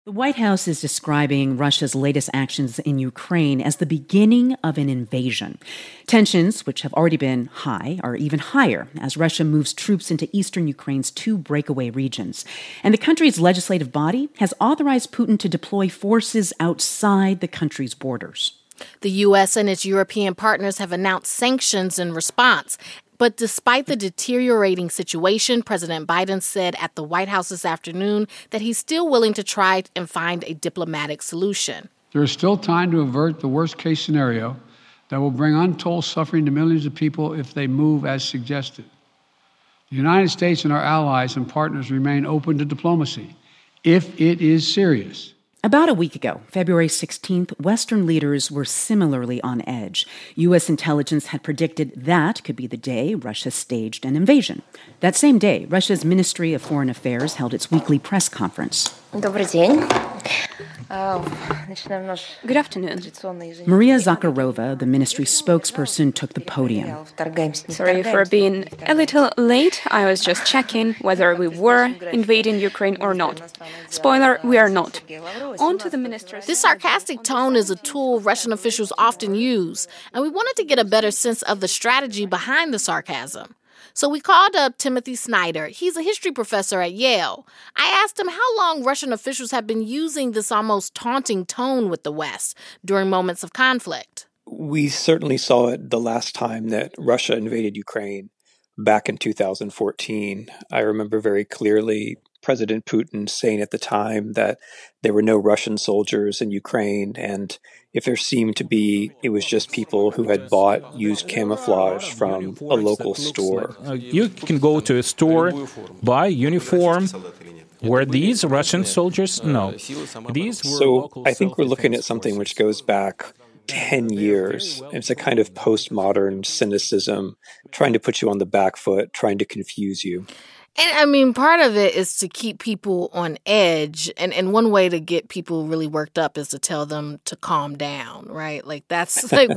The White House is describing Russia's latest actions in Ukraine as the beginning of an invasion. Tensions, which have already been high, are even higher as Russia moves troops into eastern Ukraine's two breakaway regions. And the country's legislative body has authorized Putin to deploy forces outside the country's borders. The U.S. and its European partners have announced sanctions in response. But despite the deteriorating situation, President Biden said at the White House this afternoon that he's still willing to try and find a diplomatic solution. There is still time to avert the worst-case scenario that will bring untold suffering to millions of people if they move as suggested. The United States and our allies and partners remain open to diplomacy if it is serious. About a week ago, February 16th, Western leaders were similarly on edge. U.S. intelligence had predicted that could be the day Russia staged an invasion. That same day, Russia's Ministry of Foreign Affairs held its weekly press conference. Добрый день. Good afternoon. Maria Zakharova, the ministry spokesperson, took the podium. Sorry for being a little late. I was just checking whether we were invading Ukraine or not. Spoiler, we are not. On to the minister's... This sarcastic tone is a tool Russian officials often use, and we wanted to get a better sense of the strategy behind the sarcasm. So we called up Timothy Snyder. He's a history professor at Yale. I asked him how long Russian officials have been using this almost taunting tone with the West during moments of conflict. We certainly saw it the last time that Russia invaded Ukraine back in 2014. I remember very clearly President Putin saying at the time that there were no Russian soldiers in Ukraine, and if there seemed to be, it was just people who had bought used camouflage from a local store. You can go to a store, buy uniform. Were these Russian soldiers? No. These were So I think we're looking at something which goes back 10 years. It's a kind of postmodern cynicism, trying to put you on the back foot, trying to confuse you. And I mean, part of it is to keep people on edge. And one way to get people really worked up is to tell them to calm down, right? Like that's like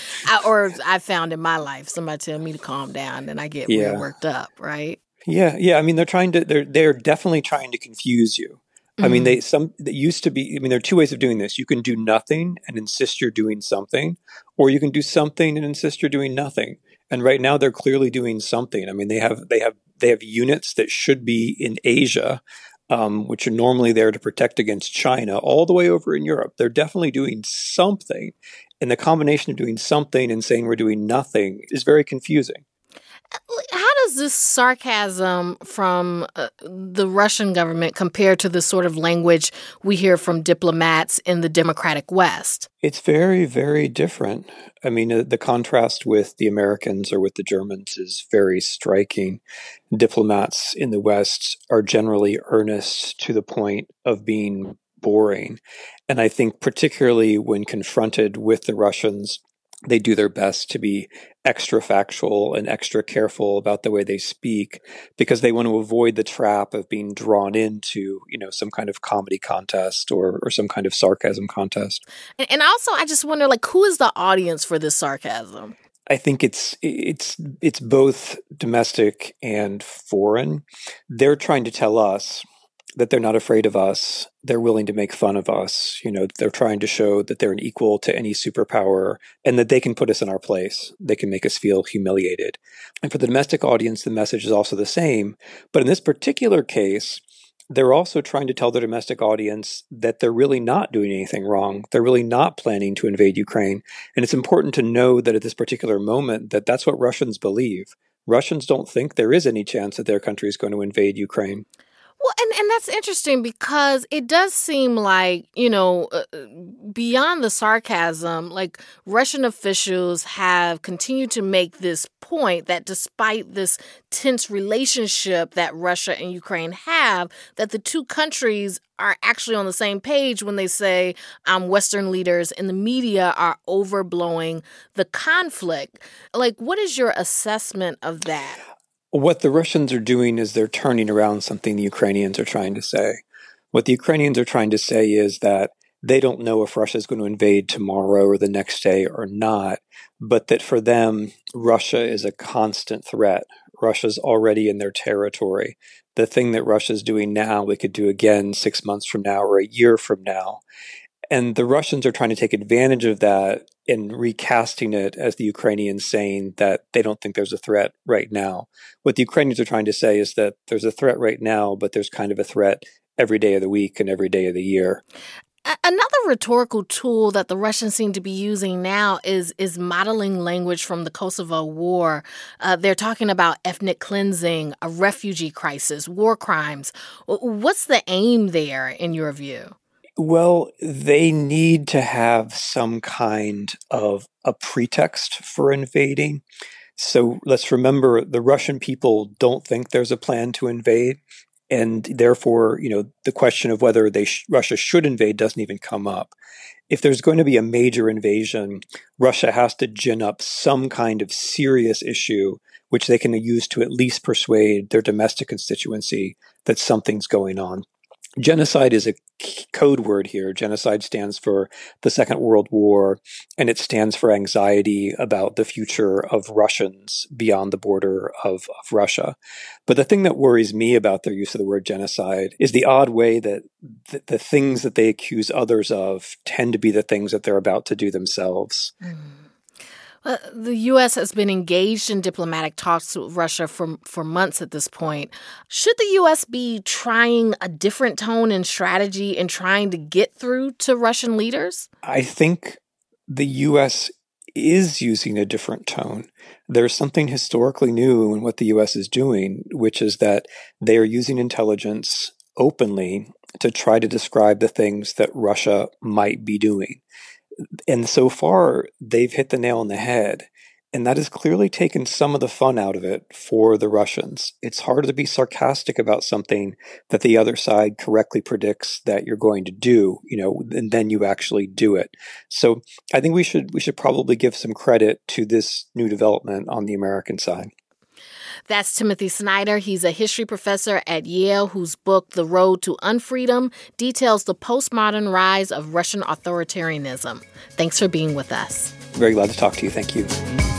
I found in my life, somebody tell me to calm down and I get real worked up, right? Yeah. I mean, they're definitely trying to confuse you. I mean, there are two ways of doing this. You can do nothing and insist you're doing something, or you can do something and insist you're doing nothing. And right now they're clearly doing something. I mean, they have units that should be in Asia, which are normally there to protect against China, all the way over in Europe. They're definitely doing something. And the combination of doing something and saying we're doing nothing is very confusing. How does this sarcasm from the Russian government compare to the sort of language we hear from diplomats in the democratic West? It's very, very different. I mean, the contrast with the Americans or with the Germans is very striking. Diplomats in the West are generally earnest to the point of being boring. And I think particularly when confronted with the Russians, they do their best to be extra factual and extra careful about the way they speak because they want to avoid the trap of being drawn into, some kind of comedy contest or some kind of sarcasm contest. And also, I just wonder, who is the audience for this sarcasm? I think it's both domestic and foreign. They're trying to tell us that they're not afraid of us. They're willing to make fun of us. They're trying to show that they're an equal to any superpower and that they can put us in our place. They can make us feel humiliated. And for the domestic audience, the message is also the same. But in this particular case, they're also trying to tell the domestic audience that they're really not doing anything wrong. They're really not planning to invade Ukraine. And it's important to know that at this particular moment, that's what Russians believe. Russians don't think there is any chance that their country is going to invade Ukraine. Well, and that's interesting because it does seem like, beyond the sarcasm, Russian officials have continued to make this point that despite this tense relationship that Russia and Ukraine have, that the two countries are actually on the same page when they say Western leaders in the media are overblowing the conflict. What is your assessment of that? What the Russians are doing is they're turning around something the Ukrainians are trying to say. What the Ukrainians are trying to say is that they don't know if Russia is going to invade tomorrow or the next day or not, but that for them, Russia is a constant threat. Russia's already in their territory. The thing that Russia's doing now, we could do again 6 months from now or a year from now. And the Russians are trying to take advantage of that in recasting it as the Ukrainians saying that they don't think there's a threat right now. What the Ukrainians are trying to say is that there's a threat right now, but there's kind of a threat every day of the week and every day of the year. Another rhetorical tool that the Russians seem to be using now is modeling language from the Kosovo War. They're talking about ethnic cleansing, a refugee crisis, war crimes. What's the aim there, in your view? Well, they need to have some kind of a pretext for invading. So let's remember, the Russian people don't think there's a plan to invade. And therefore, the question of whether Russia should invade doesn't even come up. If there's going to be a major invasion, Russia has to gin up some kind of serious issue, which they can use to at least persuade their domestic constituency that something's going on. Genocide is a code word here. Genocide stands for the Second World War, and it stands for anxiety about the future of Russians beyond the border of Russia. But the thing that worries me about their use of the word genocide is the odd way that the things that they accuse others of tend to be the things that they're about to do themselves. The U.S. has been engaged in diplomatic talks with Russia for months at this point. Should the U.S. be trying a different tone and strategy in trying to get through to Russian leaders? I think the U.S. is using a different tone. There's something historically new in what the U.S. is doing, which is that they are using intelligence openly to try to describe the things that Russia might be doing. And so far, they've hit the nail on the head. And that has clearly taken some of the fun out of it for the Russians. It's hard to be sarcastic about something that the other side correctly predicts that you're going to do, and then you actually do it. So I think we should probably give some credit to this new development on the American side. That's Timothy Snyder. He's a history professor at Yale whose book, The Road to Unfreedom, details the postmodern rise of Russian authoritarianism. Thanks for being with us. Very glad to talk to you. Thank you.